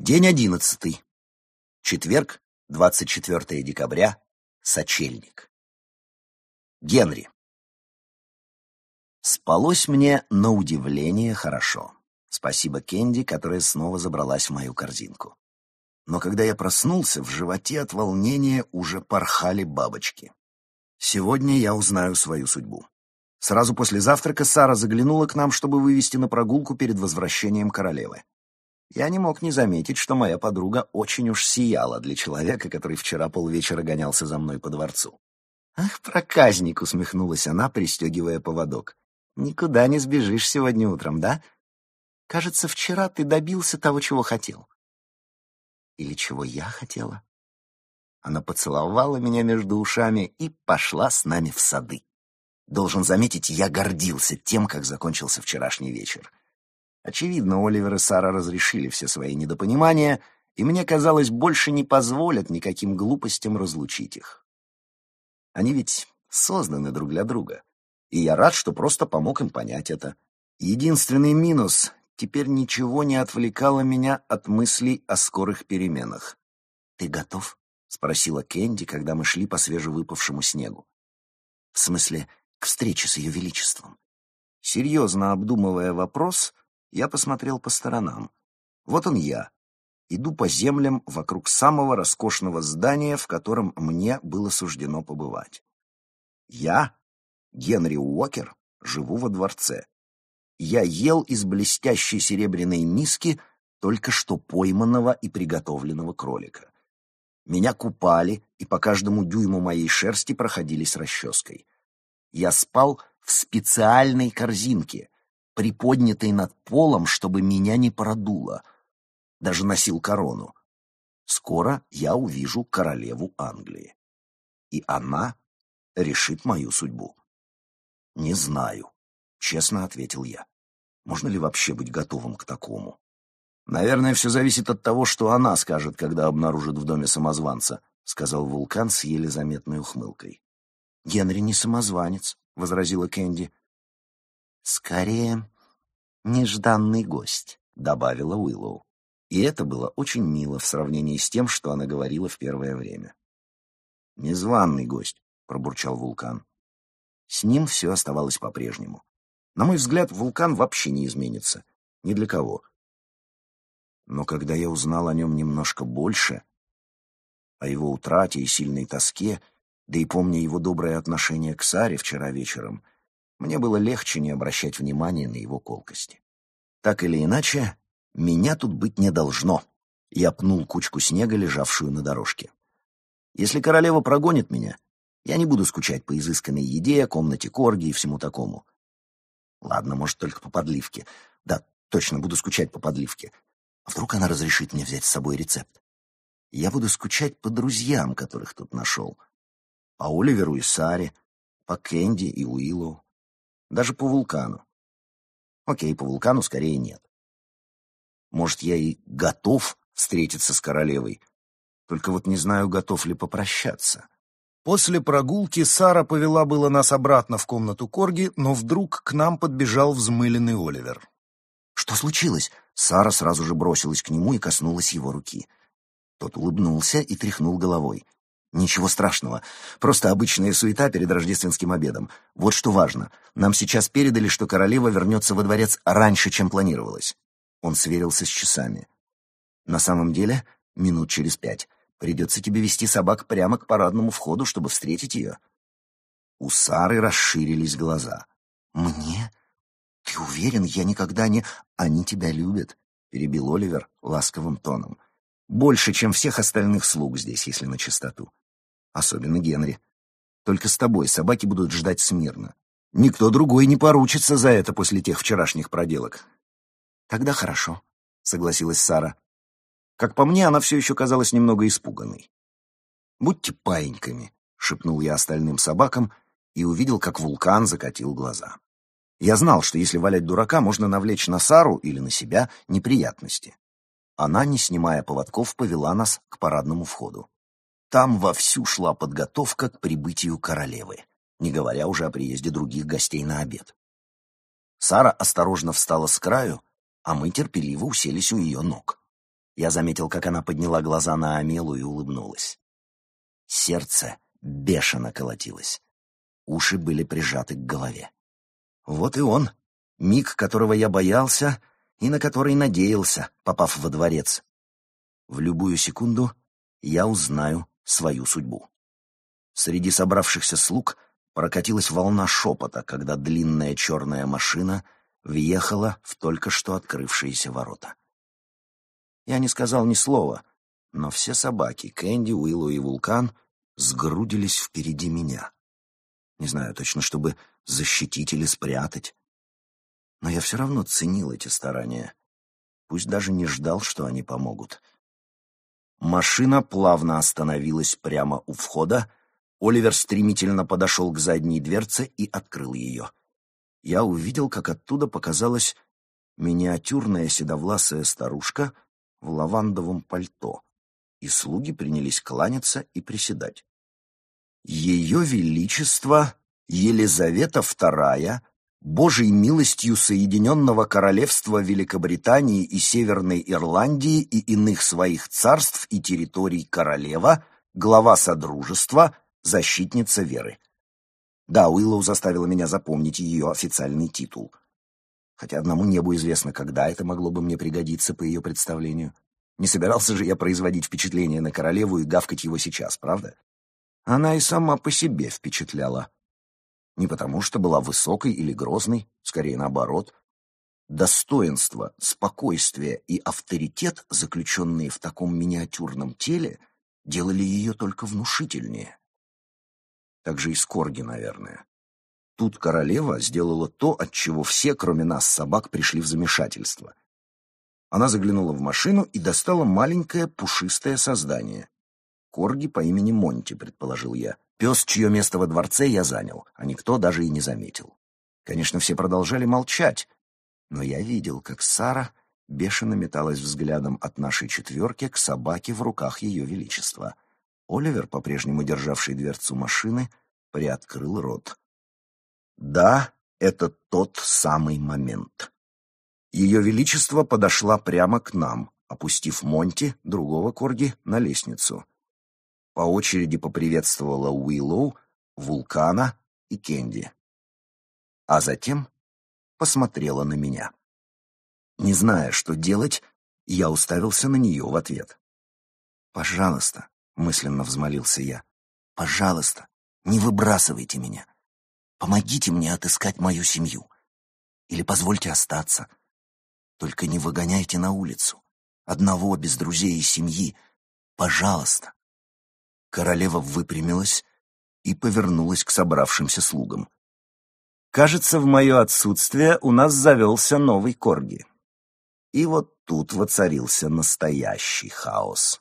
День 11. Четверг, 24 декабря, сочельник. Генри. Спалось мне на удивление хорошо. Спасибо Кенди, которая снова забралась в мою корзинку. Но когда я проснулся, в животе от волнения уже порхали бабочки. Сегодня я узнаю свою судьбу. Сразу после завтрака Сара заглянула к нам, чтобы вывести на прогулку перед возвращением королевы. Я не мог не заметить, что моя подруга очень уж сияла для человека, который вчера полвечера гонялся за мной по дворцу. «Ах, проказник!» — усмехнулась она, пристегивая поводок. «Никуда не сбежишь сегодня утром, да? Кажется, вчера ты добился того, чего хотел». Или чего я хотела? Она поцеловала меня между ушами и пошла с нами в сады. Должен заметить, я гордился тем, как закончился вчерашний вечер. Очевидно, Оливер и Сара разрешили все свои недопонимания, и мне казалось, больше не позволят никаким глупостям разлучить их. Они ведь созданы друг для друга, и я рад, что просто помог им понять это. Единственный минус — теперь ничего не отвлекало меня от мыслей о скорых переменах. «Ты готов?» — спросила Кенди, когда мы шли по свежевыпавшему снегу. «В смысле, к встрече с Ее Величеством?» Серьезно обдумывая вопрос, я посмотрел по сторонам. Вот он я. Иду по землям вокруг самого роскошного здания, в котором мне было суждено побывать. Я, Генри Уокер, живу во дворце. Я ел из блестящей серебряной миски только что пойманного и приготовленного кролика. Меня купали, и по каждому дюйму моей шерсти проходились расческой. Я спал в специальной корзинке, приподнятой над полом, чтобы меня не продуло. Даже носил корону. Скоро я увижу королеву Англии. И она решит мою судьбу. «Не знаю», — честно ответил я. «Можно ли вообще быть готовым к такому?» «Наверное, все зависит от того, что она скажет, когда обнаружит в доме самозванца», — сказал Вулкан с еле заметной ухмылкой. «Генри не самозванец», — возразила Кенди. «Скорее, нежданный гость», — добавила Уиллоу. И это было очень мило в сравнении с тем, что она говорила в первое время. «Незваный гость», — пробурчал Вулкан. С ним все оставалось по-прежнему. На мой взгляд, Вулкан вообще не изменится. Ни для кого. Но когда я узнал о нем немножко больше, о его утрате и сильной тоске, да и помня его доброе отношение к Саре вчера вечером, мне было легче не обращать внимания на его колкости. Так или иначе, меня тут быть не должно. Я пнул кучку снега, лежавшую на дорожке. Если королева прогонит меня, я не буду скучать по изысканной еде, комнате корги и всему такому. Ладно, может, только по подливке. Да, точно, буду скучать по подливке. А вдруг она разрешит мне взять с собой рецепт? Я буду скучать по друзьям, которых тут нашел. По Оливеру и Саре, по Кенди и Уиллоу. Даже по Вулкану. Окей, по Вулкану скорее нет. Может, я и готов встретиться с королевой, только вот не знаю, готов ли попрощаться. После прогулки Сара повела было нас обратно в комнату корги, но вдруг к нам подбежал взмыленный Оливер. «Что случилось?» Сара сразу же бросилась к нему и коснулась его руки. Тот улыбнулся и тряхнул головой. «Ничего страшного. Просто обычная суета перед рождественским обедом. Вот что важно. Нам сейчас передали, что королева вернется во дворец раньше, чем планировалось». Он сверился с часами. «На самом деле, минут через 5. Придется тебе вести собак прямо к парадному входу, чтобы встретить ее». У Сары расширились глаза. «Мне? Ты уверен, я никогда не...» «Они тебя любят», — перебил Оливер ласковым тоном. «Больше, чем всех остальных слуг здесь, если на чистоту. Особенно Генри. Только с тобой собаки будут ждать смирно. Никто другой не поручится за это после тех вчерашних проделок». «Тогда хорошо», — согласилась Сара. Как по мне, она все еще казалась немного испуганной. «Будьте паиньками», — шепнул я остальным собакам и увидел, как Вулкан закатил глаза. Я знал, что если валять дурака, можно навлечь на Сару или на себя неприятности. Она, не снимая поводков, повела нас к парадному входу. Там вовсю шла подготовка к прибытию королевы, не говоря уже о приезде других гостей на обед. Сара осторожно встала с краю, а мы терпеливо уселись у ее ног. Я заметил, как она подняла глаза на Амелу и улыбнулась. Сердце бешено колотилось. Уши были прижаты к голове. Вот и он, миг, которого я боялся и на который надеялся, попав во дворец. В любую секунду я узнаю свою судьбу. Среди собравшихся слуг прокатилась волна шепота, когда длинная черная машина въехала в только что открывшиеся ворота. Я не сказал ни слова, но все собаки, Кэнди, Уиллоу и Вулкан, сгрудились впереди меня. Не знаю точно, чтобы защитить или спрятать. Но я все равно ценил эти старания. Пусть даже не ждал, что они помогут. Машина плавно остановилась прямо у входа. Оливер стремительно подошел к задней дверце и открыл ее. Я увидел, как оттуда показалась миниатюрная седовласая старушка в лавандовом пальто, и слуги принялись кланяться и приседать. Ее Величество Елизавета II, Божьей милостью Соединенного Королевства Великобритании и Северной Ирландии и иных своих царств и территорий королева, глава Содружества, защитница веры. Да, Уиллоу заставила меня запомнить ее официальный титул. Хотя одному небу известно, когда это могло бы мне пригодиться по ее представлению. Не собирался же я производить впечатление на королеву и гавкать его сейчас, правда? Она и сама по себе впечатляла. Не потому, что была высокой или грозной, скорее наоборот. Достоинство, спокойствие и авторитет, заключенные в таком миниатюрном теле, делали ее только внушительнее. Так же и с Корги, наверное. Тут королева сделала то, от чего все, кроме нас, собак, пришли в замешательство. Она заглянула в машину и достала маленькое пушистое создание. Корги по имени Монти, предположил я. Пес, чье место во дворце, я занял, а никто даже и не заметил. Конечно, все продолжали молчать, но я видел, как Сара бешено металась взглядом от нашей четверки к собаке в руках ее величества. Оливер, по-прежнему державший дверцу машины, приоткрыл рот. Да, это тот самый момент. Ее величество подошла прямо к нам, опустив Монти, другого корги, на лестницу. По очереди поприветствовала Уиллоу, Вулкана и Кэнди. А затем посмотрела на меня. Не зная, что делать, я уставился на нее в ответ. «Пожалуйста», — мысленно взмолился я, — «пожалуйста, не выбрасывайте меня. Помогите мне отыскать мою семью. Или позвольте остаться. Только не выгоняйте на улицу. Одного, без друзей и семьи. Пожалуйста». Королева выпрямилась и повернулась к собравшимся слугам. «Кажется, в мое отсутствие у нас завелся новый корги». И вот тут воцарился настоящий хаос.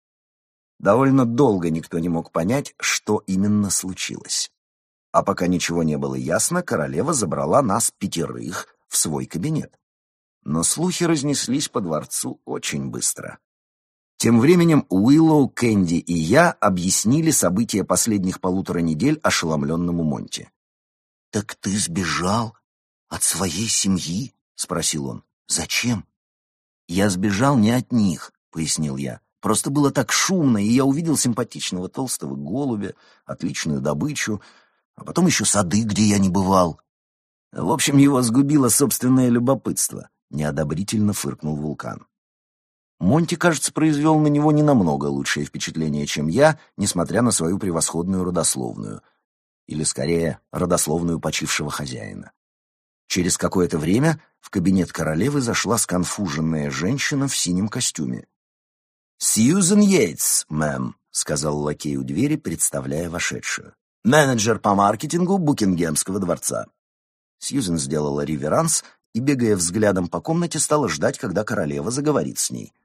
Довольно долго никто не мог понять, что именно случилось. А пока ничего не было ясно, королева забрала нас 5 в свой кабинет. Но слухи разнеслись по дворцу очень быстро. Тем временем Уиллоу, Кэнди и я объяснили события последних 1,5 недель ошеломленному Монти. «Так ты сбежал от своей семьи?» — спросил он. «Зачем?» «Я сбежал не от них», — пояснил я. «Просто было так шумно, и я увидел симпатичного толстого голубя, отличную добычу, а потом еще сады, где я не бывал». В общем, его сгубило собственное любопытство, — неодобрительно фыркнул Вулкан. Монти, кажется, произвел на него не намного лучшее впечатление, чем я, несмотря на свою превосходную родословную. Или, скорее, родословную почившего хозяина. Через какое-то время в кабинет королевы зашла сконфуженная женщина в синем костюме. «Сьюзен Йейтс, мэм», — сказал лакей у двери, представляя вошедшую. «Менеджер по маркетингу Букингемского дворца». Сьюзен сделала реверанс и, бегая взглядом по комнате, стала ждать, когда королева заговорит с ней.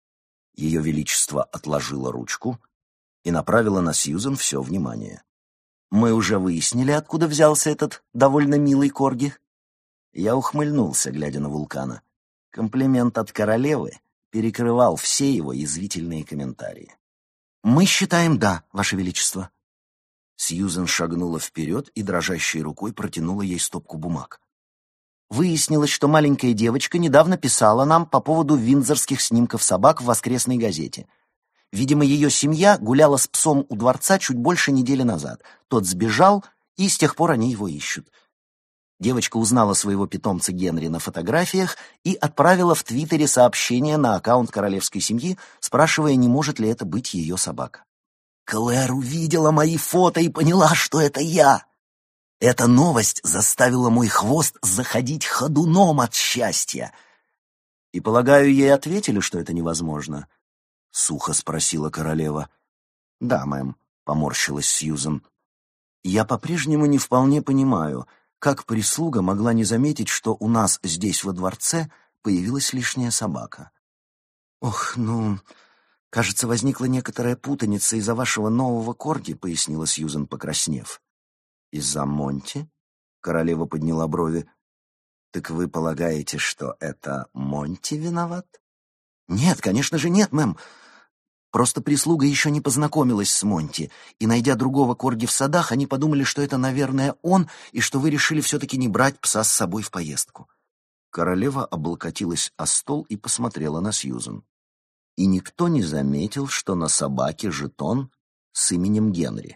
Ее Величество отложило ручку и направило на Сьюзен все внимание. «Мы уже выяснили, откуда взялся этот довольно милый корги?» Я ухмыльнулся, глядя на Вулкана. Комплимент от королевы перекрывал все его язвительные комментарии. «Мы считаем да, Ваше Величество». Сьюзен шагнула вперед и дрожащей рукой протянула ей стопку бумаг. Выяснилось, что маленькая девочка недавно писала нам по поводу виндзорских снимков собак в воскресной газете. Видимо, ее семья гуляла с псом у дворца чуть больше недели назад. Тот сбежал, и с тех пор они его ищут. Девочка узнала своего питомца Генри на фотографиях и отправила в Твиттере сообщение на аккаунт королевской семьи, спрашивая, не может ли это быть ее собака. Клэр увидела мои фото и поняла, что это я. Эта новость заставила мой хвост заходить ходуном от счастья. И, полагаю, ей ответили, что это невозможно? — сухо спросила королева. «Да, мэм», — поморщилась Сьюзен. «Я по-прежнему не вполне понимаю, как прислуга могла не заметить, что у нас здесь во дворце появилась лишняя собака. Ох, кажется, возникла некоторая путаница из-за вашего нового корги», — пояснила Сьюзен, покраснев. «Из-за Монти?» — королева подняла брови. «Так вы полагаете, что это Монти виноват?» «Нет, конечно же нет, мэм. Просто прислуга еще не познакомилась с Монти, и, найдя другого корги в садах, они подумали, что это, наверное, он, и что вы решили все-таки не брать пса с собой в поездку». Королева облокотилась о стол и посмотрела на Сьюзен. И никто не заметил, что на собаке жетон с именем Генри.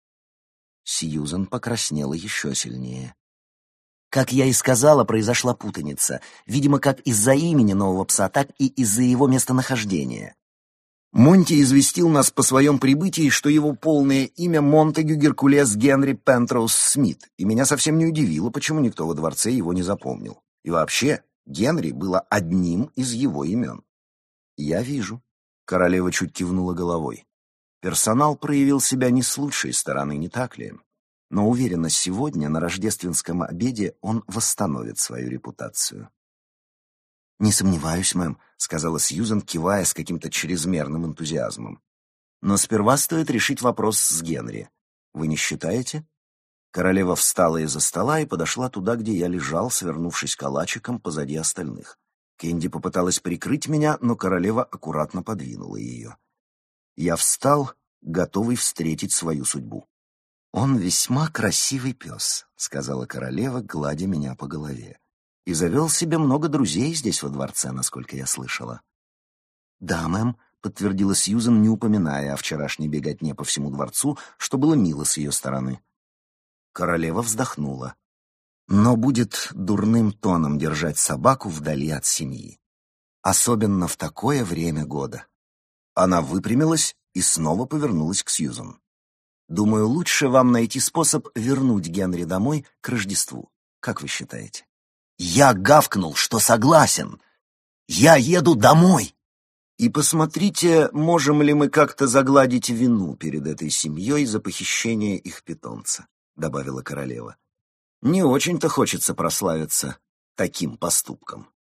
Сьюзен покраснела еще сильнее. Как я и сказала, произошла путаница. Видимо, как из-за имени нового пса, так и из-за его местонахождения. Монти известил нас по своем прибытии, что его полное имя Монтегю Геркулес Генри Пентроуз Смит, и меня совсем не удивило, почему никто во дворце его не запомнил. И вообще, Генри было одним из его имен. «Я вижу», — королева чуть кивнула головой. «Персонал проявил себя не с лучшей стороны, не так ли? Но уверена, сегодня на рождественском обеде он восстановит свою репутацию». «Не сомневаюсь, мэм», — сказала Сьюзен, кивая с каким-то чрезмерным энтузиазмом. «Но сперва стоит решить вопрос с Генри. Вы не считаете?» Королева встала из-за стола и подошла туда, где я лежал, свернувшись калачиком позади остальных. Кэнди попыталась прикрыть меня, но королева аккуратно подвинула ее. Я встал, готовый встретить свою судьбу. «Он весьма красивый пес», — сказала королева, гладя меня по голове. «И завел себе много друзей здесь во дворце, насколько я слышала». «Да, мэм», — подтвердила Сьюзен, не упоминая о вчерашней беготне по всему дворцу, что было мило с ее стороны. Королева вздохнула. «Но будет дурным тоном держать собаку вдали от семьи. Особенно в такое время года». Она выпрямилась и снова повернулась к Сьюзен. «Думаю, лучше вам найти способ вернуть Генри домой к Рождеству. Как вы считаете?» Я гавкнул, что согласен. «Я еду домой!» «И посмотрите, можем ли мы как-то загладить вину перед этой семьей за похищение их питомца», — добавила королева. «Не очень-то хочется прославиться таким поступком».